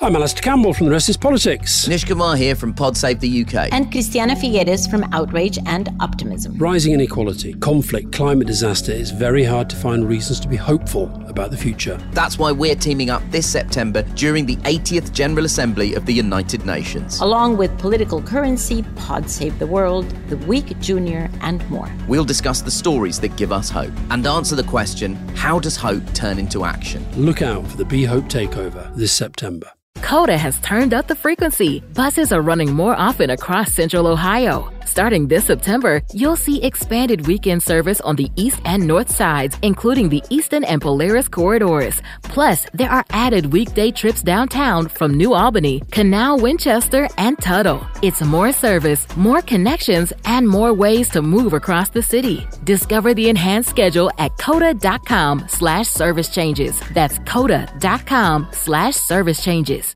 I'm Alistair Campbell from The Rest is Politics. Nish Kumar here from PodSave the UK. And Christiana Figueres from Outrage and Optimism. Rising inequality, conflict, climate disaster, it's very hard to find reasons to be hopeful about the future. That's why we're teaming up this September during the 80th General Assembly of the United Nations. Along with Political Currency, Pod Save the World, The Week Junior, and more. We'll discuss the stories that give us hope and answer the question, how does hope turn into action? Look out for the Be Hope Takeover this September. Coda has turned up the frequency. Buses are running more often across Central Ohio. Starting this September, you'll see expanded weekend service on the east and north sides, including the Eastern and Polaris corridors. Plus, there are added weekday trips downtown from New Albany, Canal, Winchester, and Tuttle. It's more service, more connections, and more ways to move across the city. Discover the enhanced schedule at coda.com/service changes. That's coda.com/service changes.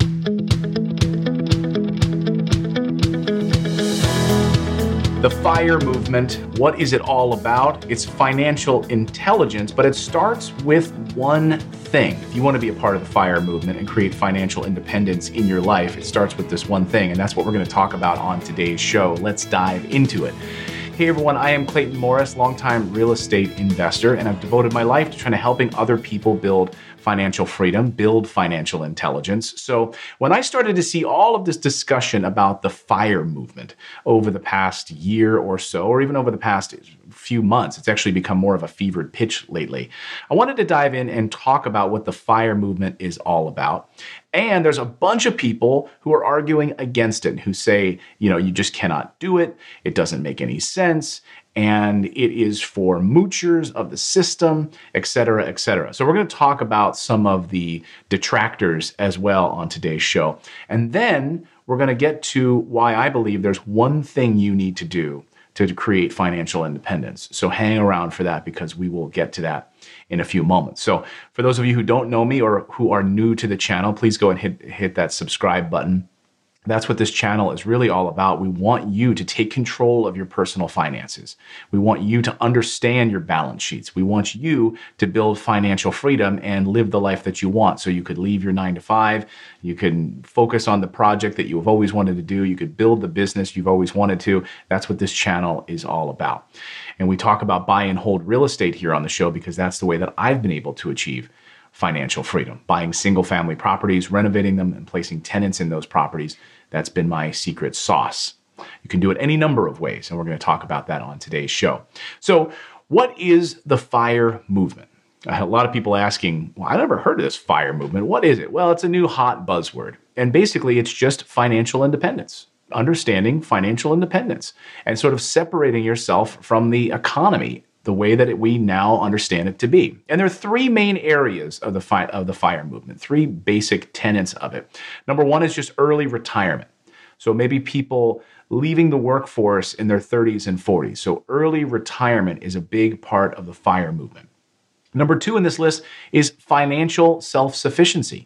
The FIRE movement, what is it all about? It's financial intelligence, but it starts with one thing. If you want to be a part of the FIRE movement and create financial independence in your life, it starts with this one thing, and that's what we're going to talk about on today's show. Let's dive into it. Hey everyone, I am Clayton Morris, longtime real estate investor, and I've devoted my life to trying to helping other people build financial freedom, build financial intelligence. So when I started to see all of this discussion about the FIRE movement over the past year or so, or even over the past few months, it's actually become more of a fevered pitch lately. I wanted to dive in and talk about what the FIRE movement is all about. And there's a bunch of people who are arguing against it, who say, you just cannot do it. It doesn't make any sense. And it is for moochers of the system, et cetera, et cetera. So we're going to talk about some of the detractors as well on today's show. And then we're going to get to why I believe there's one thing you need to do to create financial independence. So hang around for that, because we will get to that in a few moments. So for those of you who don't know me or who are new to the channel, please go and hit that subscribe button. That's what this channel is really all about. We want you to take control of your personal finances. We want you to understand your balance sheets. We want you to build financial freedom and live the life that you want. So you could leave your 9-to-5, you can focus on the project that you've always wanted to do, you could build the business you've always wanted to. That's what this channel is all about. And we talk about buy and hold real estate here on the show because that's the way that I've been able to achieve financial freedom. Buying single family properties, renovating them, and placing tenants in those properties. That's been my secret sauce. You can do it any number of ways, and we're going to talk about that on today's show. So what is the FIRE movement? I had a lot of people asking, well, I never heard of this FIRE movement. What is it? Well, it's a new hot buzzword. And basically, it's just financial independence. Understanding financial independence and sort of separating yourself from the economy the way that we now understand it to be. And there are three main areas of the FIRE movement, three basic tenets of it. Number one is just early retirement. So maybe people leaving the workforce in their 30s and 40s. So early retirement is a big part of the FIRE movement. Number two in this list is financial self-sufficiency.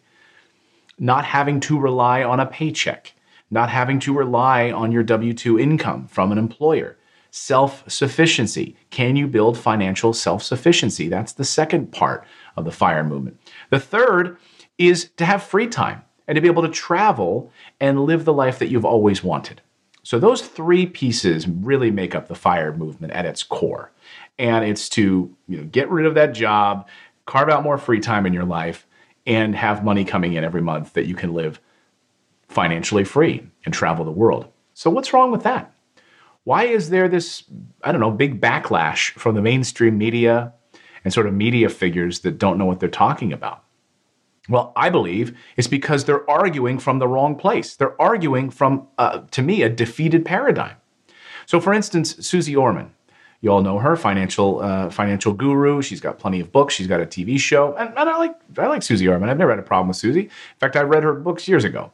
Not having to rely on a paycheck, not having to rely on your W-2 income from an employer. Self-sufficiency. Can you build financial self-sufficiency? That's the second part of the FIRE movement. The third is to have free time and to be able to travel and live the life that you've always wanted. So those three pieces really make up the FIRE movement at its core. And it's to get rid of that job, carve out more free time in your life, and have money coming in every month that you can live financially free and travel the world. So what's wrong with that? Why is there this, big backlash from the mainstream media and sort of media figures that don't know what they're talking about? Well, I believe it's because they're arguing from the wrong place. They're arguing from, to me, a defeated paradigm. So for instance, Susie Orman, you all know her, financial guru. She's got plenty of books. She's got a TV show. And I like Susie Orman. I've never had a problem with Susie. In fact, I read her books years ago.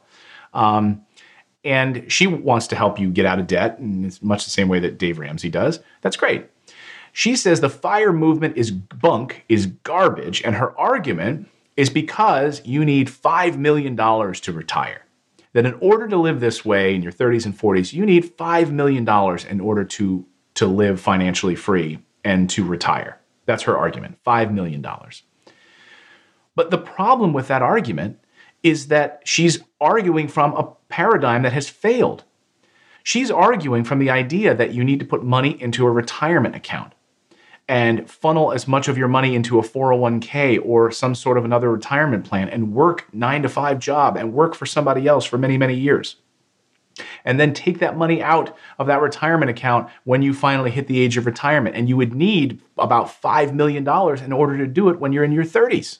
And she wants to help you get out of debt, and it's much the same way that Dave Ramsey does. That's great. She says the FIRE movement is bunk, is garbage, and her argument is because you need $5 million to retire. That in order to live this way in your 30s and 40s, you need $5 million in order to live financially free and to retire. That's her argument, $5 million. But the problem with that argument is that she's arguing from a paradigm that has failed. She's arguing from the idea that you need to put money into a retirement account and funnel as much of your money into a 401k or some sort of another retirement plan and work 9-to-5 job and work for somebody else for many, many years. And then take that money out of that retirement account when you finally hit the age of retirement. And you would need about $5 million in order to do it when you're in your 30s.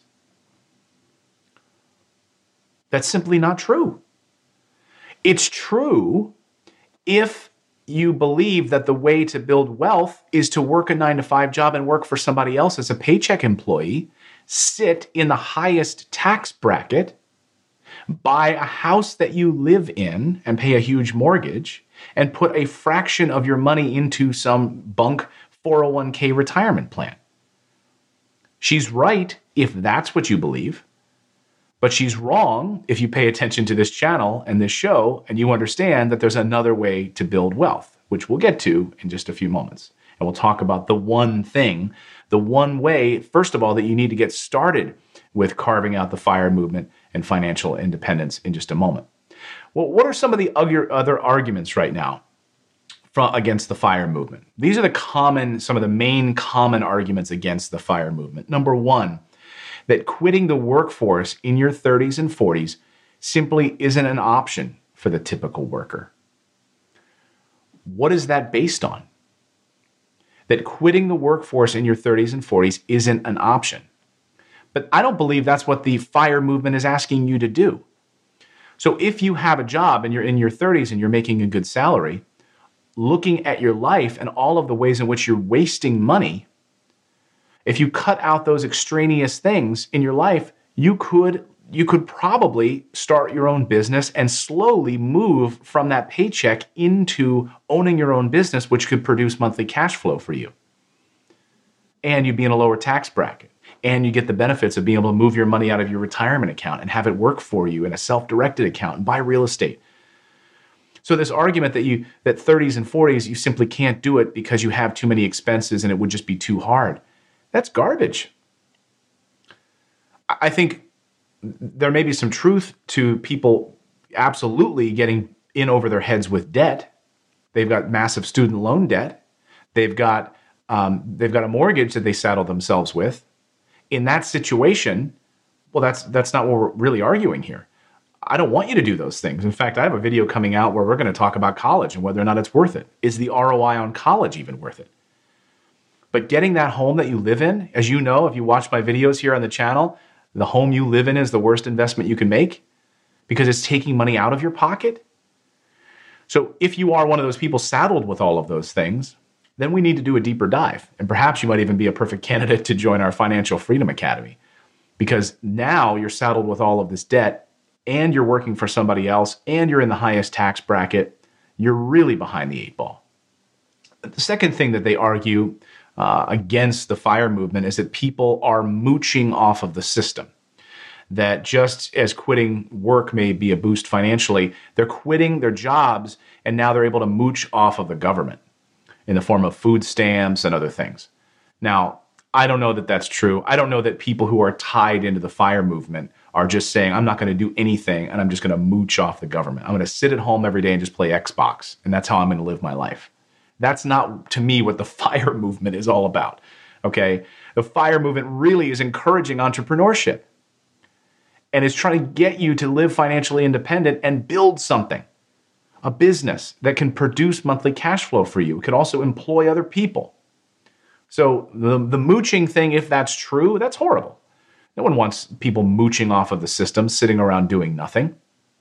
That's simply not true. It's true if you believe that the way to build wealth is to work a 9-to-5 job and work for somebody else as a paycheck employee, sit in the highest tax bracket, buy a house that you live in and pay a huge mortgage, and put a fraction of your money into some bunk 401k retirement plan. She's right if that's what you believe, but she's wrong if you pay attention to this channel and this show and you understand that there's another way to build wealth, which we'll get to in just a few moments. And we'll talk about the one thing, the one way, first of all, that you need to get started with carving out the FIRE movement and financial independence in just a moment. Well, what are some of the other arguments right now against the FIRE movement? These are some of the main common arguments against the FIRE movement. Number one, that quitting the workforce in your 30s and 40s simply isn't an option for the typical worker. What is that based on? That quitting the workforce in your 30s and 40s isn't an option. But I don't believe that's what the FIRE movement is asking you to do. So if you have a job and you're in your 30s and you're making a good salary, looking at your life and all of the ways in which you're wasting money, if you cut out those extraneous things in your life, you could probably start your own business and slowly move from that paycheck into owning your own business, which could produce monthly cash flow for you. And you'd be in a lower tax bracket. And you get the benefits of being able to move your money out of your retirement account and have it work for you in a self-directed account and buy real estate. So this argument that 30s and 40s, you simply can't do it because you have too many expenses and it would just be too hard, that's garbage. I think there may be some truth to people absolutely getting in over their heads with debt. They've got massive student loan debt. They've got a mortgage that they saddle themselves with. In that situation, well, that's not what we're really arguing here. I don't want you to do those things. In fact, I have a video coming out where we're going to talk about college and whether or not it's worth it. Is the ROI on college even worth it? But getting that home that you live in, as you know, if you watch my videos here on the channel, the home you live in is the worst investment you can make because it's taking money out of your pocket. So if you are one of those people saddled with all of those things, then we need to do a deeper dive. And perhaps you might even be a perfect candidate to join our Financial Freedom Academy, because now you're saddled with all of this debt and you're working for somebody else and you're in the highest tax bracket. You're really behind the eight ball. The second thing that they argue against the FIRE movement is that people are mooching off of the system. That just as quitting work may be a boost financially, they're quitting their jobs and now they're able to mooch off of the government in the form of food stamps and other things. Now, I don't know that that's true. I don't know that people who are tied into the FIRE movement are just saying, I'm not going to do anything and I'm just going to mooch off the government. I'm going to sit at home every day and just play Xbox, and that's how I'm going to live my life. That's not, to me, what the FIRE movement is all about, okay? The FIRE movement really is encouraging entrepreneurship and is trying to get you to live financially independent and build something. A business that can produce monthly cash flow for you. It could also employ other people. So the mooching thing, if that's true, that's horrible. No one wants people mooching off of the system, sitting around doing nothing.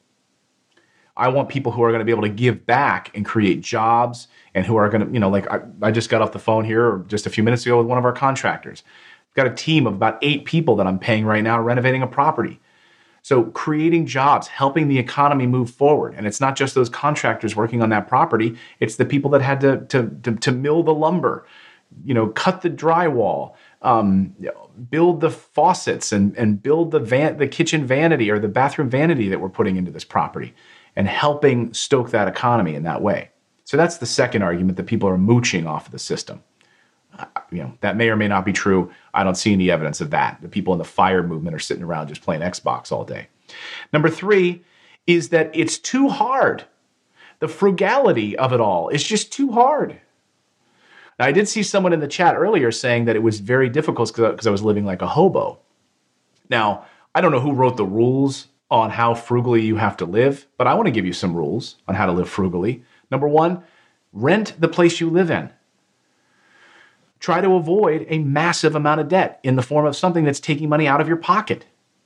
I want people who are going to be able to give back and create jobs and who are going to, like I just got off the phone here just a few minutes ago with one of our contractors. I've got a team of about 8 people that I'm paying right now renovating a property. So creating jobs, helping the economy move forward. And it's not just those contractors working on that property. It's the people that had to mill the lumber, cut the drywall, build the faucets and build the kitchen vanity or the bathroom vanity that we're putting into this property and helping stoke that economy in that way. So that's the second argument, that people are mooching off of the system. That may or may not be true. I don't see any evidence of that. The people in the FIRE movement are sitting around just playing Xbox all day. Number 3 is that it's too hard. The frugality of it all is just too hard. Now, I did see someone in the chat earlier saying that it was very difficult because I was living like a hobo. Now, I don't know who wrote the rules on how frugally you have to live, but I want to give you some rules on how to live frugally. Number 1, rent the place you live in. Try to avoid a massive amount of debt in the form of something that's taking money out of your pocket.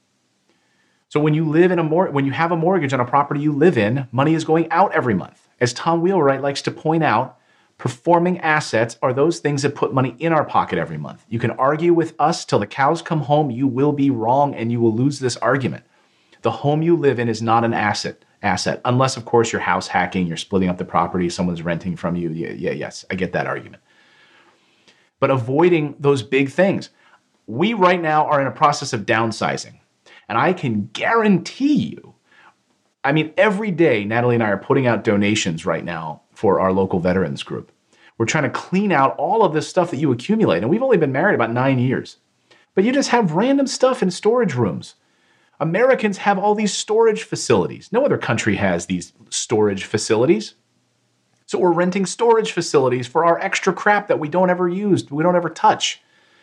So when you live in when you have a mortgage on a property you live in, money is going out every month. As Tom Wheelwright likes to point out, performing assets are those things that put money in our pocket every month. You can argue with us till the cows come home. You will be wrong and you will lose this argument. The home you live in is not an asset, unless, of course, you're house hacking, you're splitting up the property, someone's renting from you. Yes, I get that argument. But avoiding those big things. We right now are in a process of downsizing. And I can guarantee you, I mean, every day, Natalie and I are putting out donations right now for our local veterans group. We're trying to clean out all of this stuff that you accumulate. And we've only been married about 9 years. But you just have random stuff in storage rooms. Americans have all these storage facilities. No other country has these storage facilities. So we're renting storage facilities for our extra crap that we don't ever use, we don't ever touch.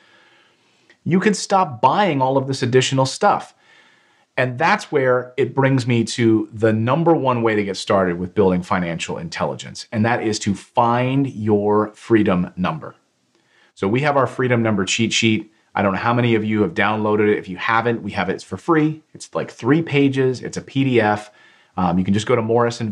You can stop buying all of this additional stuff. And that's where it brings me to the number one way to get started with building financial intelligence, and that is to find your freedom number. So we have our freedom number cheat sheet. I don't know how many of you have downloaded it. If you haven't, we have it. It's for free. It's like 3 pages. It's a PDF. You can just go to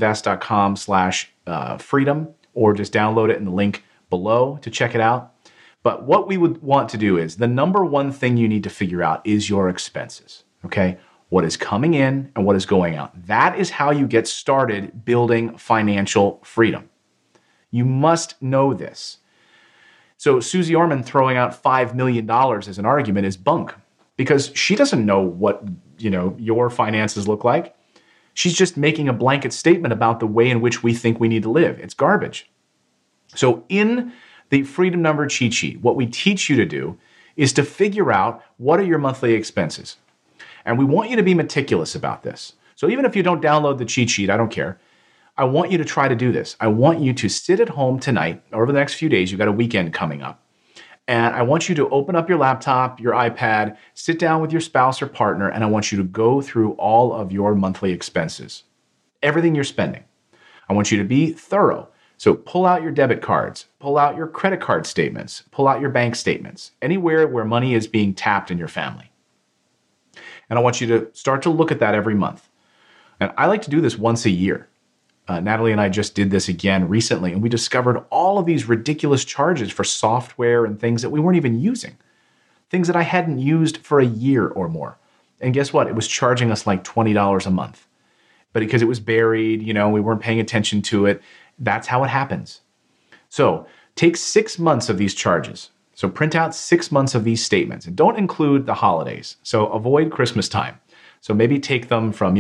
morrisinvest.com/freedom or just download it in the link below to check it out. But what we would want to do is the number one thing you need to figure out is your expenses, okay? What is coming in and what is going out. That is how you get started building financial freedom. You must know this. So Susie Orman throwing out $5 million as an argument is bunk because she doesn't know what, your finances look like. She's just making a blanket statement about the way in which we think we need to live. It's garbage. So in the Freedom Number cheat sheet, what we teach you to do is to figure out what are your monthly expenses. And we want you to be meticulous about this. So even if you don't download the cheat sheet, I don't care. I want you to try to do this. I want you to sit at home tonight, or over the next few days, you've got a weekend coming up. And I want you to open up your laptop, your iPad, sit down with your spouse or partner, and I want you to go through all of your monthly expenses, everything you're spending. I want you to be thorough. So pull out your debit cards, pull out your credit card statements, pull out your bank statements, anywhere where money is being tapped in your family. And I want you to start to look at that every month. And I like to do this once a year. Natalie and I just did this again recently, and we discovered all of these ridiculous charges for software and things that we weren't even using. Things that I hadn't used for a year or more. And guess what? It was charging us like $20 a month. But because it was buried, we weren't paying attention to it. That's how it happens. So take 6 months of these charges. So print out 6 months of these statements and don't include the holidays. So avoid Christmas time. So maybe take them from,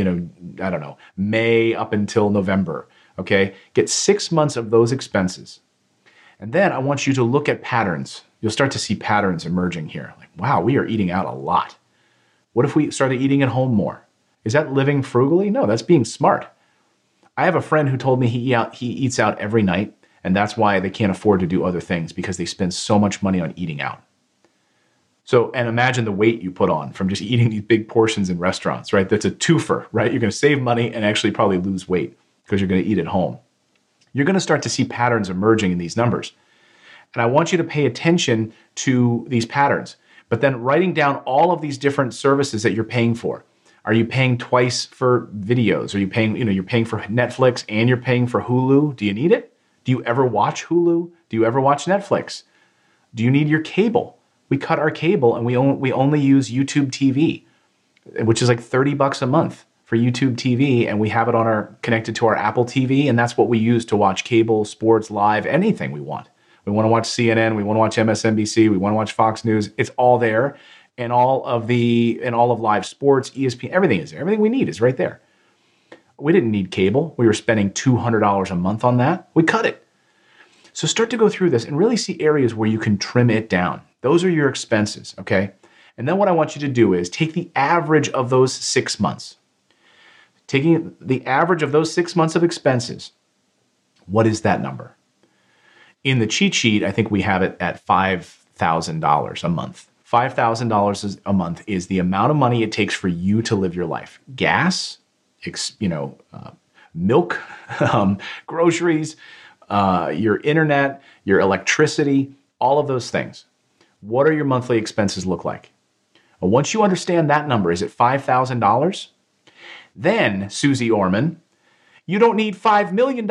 May up until November, okay? Get 6 months of those expenses. And then I want you to look at patterns. You'll start to see patterns emerging here. Like, wow, we are eating out a lot. What if we started eating at home more? Is that living frugally? No, that's being smart. I have a friend who told me he eats out every night, and that's why they can't afford to do other things because they spend so much money on eating out. So, and imagine the weight you put on from just eating these big portions in restaurants, right? That's a twofer, right? You're going to save money and actually probably lose weight because you're going to eat at home. You're going to start to see patterns emerging in these numbers. And I want you to pay attention to these patterns, but then writing down all of these different services that you're paying for. Are you paying twice for videos? Are you paying, you're paying for Netflix and you're paying for Hulu? Do you need it? Do you ever watch Hulu? Do you ever watch Netflix? Do you need your cable? We cut our cable and we only use YouTube TV, which is like $30 a month for YouTube TV, and we have it connected to our Apple TV, and that's what we use to watch cable, sports, live, anything we want. We want to watch CNN, we want to watch MSNBC, we want to watch Fox News. It's all there, and all of live sports, ESPN, everything is there. Everything we need is right there. We didn't need cable. We were spending $200 a month on that. We cut it. So start to go through this and really see areas where you can trim it down. Those are your expenses, okay? And then what I want you to do is take the average of those 6 months. taking the average of those 6 months of expenses, what is that number? In the cheat sheet, I think we have it at $5,000 a month. $5,000 a month is the amount of money it takes for you to live your life. Gas, milk, groceries, your internet, your electricity, all of those things. What are your monthly expenses look like? Well, once you understand that number, is it $5,000? Then, Susie Orman, you don't need $5 million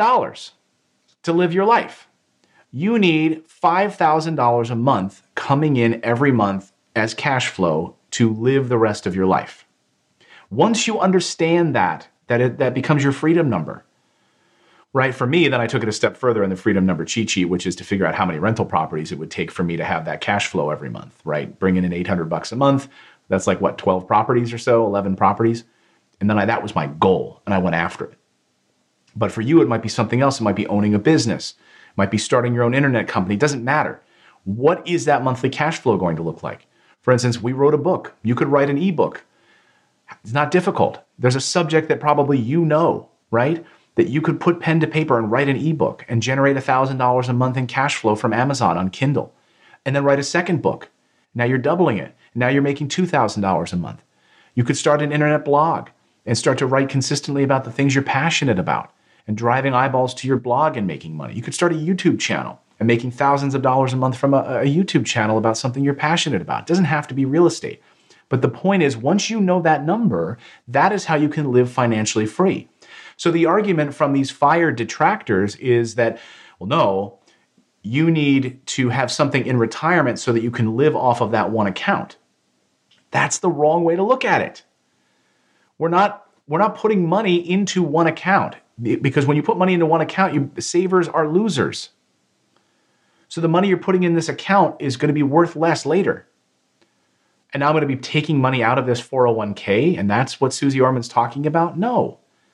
to live your life. You need $5,000 a month coming in every month as cash flow to live the rest of your life. Once you understand that becomes your freedom number. Right? For me, then I took it a step further in the freedom number cheat sheet, which is to figure out how many rental properties it would take for me to have that cash flow every month, right? Bringing in $800 a month. That's like, 12 properties or so, 11 properties. And then that was my goal, and I went after it. But for you, it might be something else. It might be owning a business. It might be starting your own internet company. It doesn't matter. What is that monthly cash flow going to look like? For instance, we wrote a book. You could write an ebook. It's not difficult. There's a subject that probably you know, right? That you could put pen to paper and write an ebook and generate $1,000 a month in cash flow from Amazon on Kindle. And then write a second book. Now you're doubling it. Now you're making $2,000 a month. You could start an internet blog and start to write consistently about the things you're passionate about and driving eyeballs to your blog and making money. You could start a YouTube channel and making thousands of dollars a month from a YouTube channel about something you're passionate about. It doesn't have to be real estate. But the point is, once you know that number, that is how you can live financially free. So the argument from these FIRE detractors is that, well, no, you need to have something in retirement so that you can live off of that one account. That's the wrong way to look at it. We're not putting money into one account, because when you put money into one account, savers are losers. So the money you're putting in this account is going to be worth less later. And now I'm going to be taking money out of this 401k, and that's what Susie Orman's talking about? No.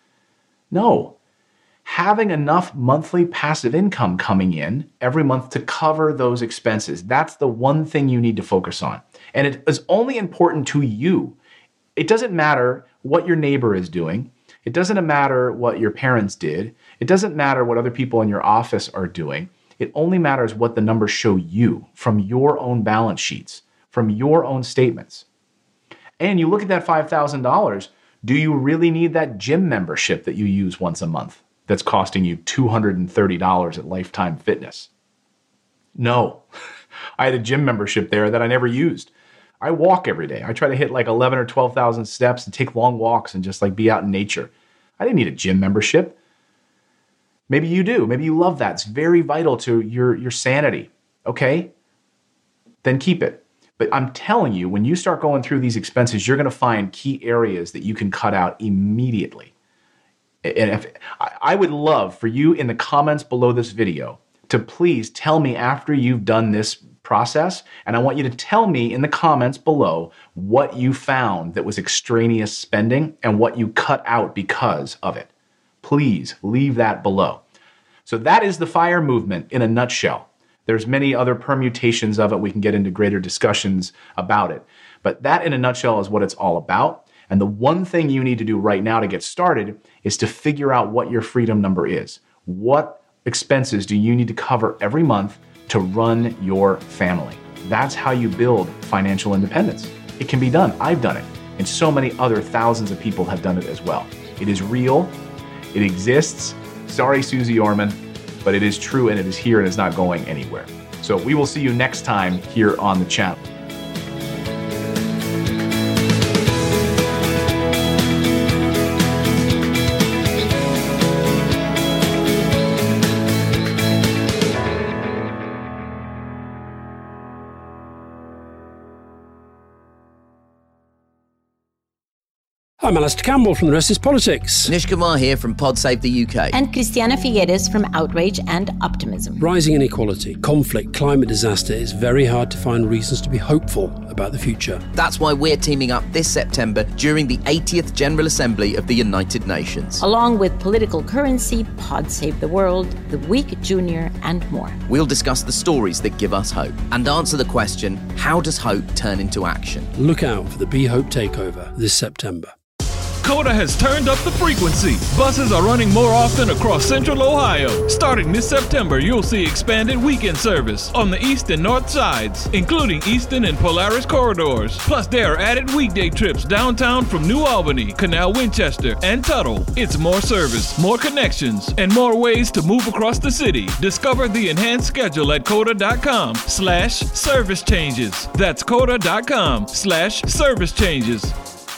Having enough monthly passive income coming in every month to cover those expenses, that's the one thing you need to focus on. And it is only important to you. It doesn't matter what your neighbor is doing. It doesn't matter what your parents did. It doesn't matter what other people in your office are doing. It only matters what the numbers show you from your own balance sheets, from your own statements. And you look at that $5,000, do you really need that gym membership that you use once a month that's costing you $230 at Lifetime Fitness? No. I had a gym membership there that I never used. I walk every day. I try to hit like 11 or 12,000 steps and take long walks and just like be out in nature. I didn't need a gym membership. Maybe you do. Maybe you love that. It's very vital to your sanity. Okay? Then keep it. But I'm telling you, when you start going through these expenses, you're going to find key areas that you can cut out immediately. And I would love for you in the comments below this video to please tell me after you've done this process, and I want you to tell me in the comments below what you found that was extraneous spending and what you cut out because of it. Please leave that below. So that is the FIRE movement in a nutshell. There's many other permutations of it. We can get into greater discussions about it. But that in a nutshell is what it's all about. And the one thing you need to do right now to get started is to figure out what your freedom number is. What expenses do you need to cover every month to run your family? That's how you build financial independence. It can be done. I've done it. And so many other thousands of people have done it as well. It is real. It exists. Sorry, Susie Orman, but it is true and it is here and it's not going anywhere. So we will see you next time here on the channel. I'm Alastair Campbell from The Rest is Politics. Nish Kumar here from Pod Save the UK. And Christiana Figueres from Outrage and Optimism. Rising inequality, conflict, climate disaster, it's very hard to find reasons to be hopeful about the future. That's why we're teaming up this September during the 80th General Assembly of the United Nations. Along with Political Currency, Pod Save the World, The Week Junior, and more. We'll discuss the stories that give us hope and answer the question, how does hope turn into action? Look out for the Be Hope Takeover this September. COTA has turned up the frequency. Buses are running more often across Central Ohio. Starting this September, you'll see expanded weekend service on the east and north sides, including Eastern and Polaris corridors. Plus, there are added weekday trips downtown from New Albany, Canal Winchester, and Tuttle. It's more service, more connections, and more ways to move across the city. Discover the enhanced schedule at COTA.com/service changes. That's COTA.com/service changes.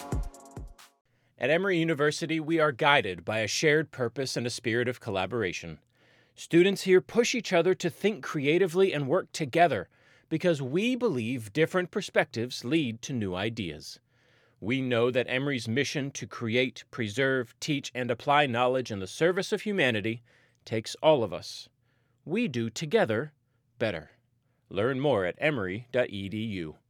At Emory University, we are guided by a shared purpose and a spirit of collaboration. Students here push each other to think creatively and work together because we believe different perspectives lead to new ideas. We know that Emory's mission to create, preserve, teach, and apply knowledge in the service of humanity takes all of us. We do together better. Learn more at emory.edu.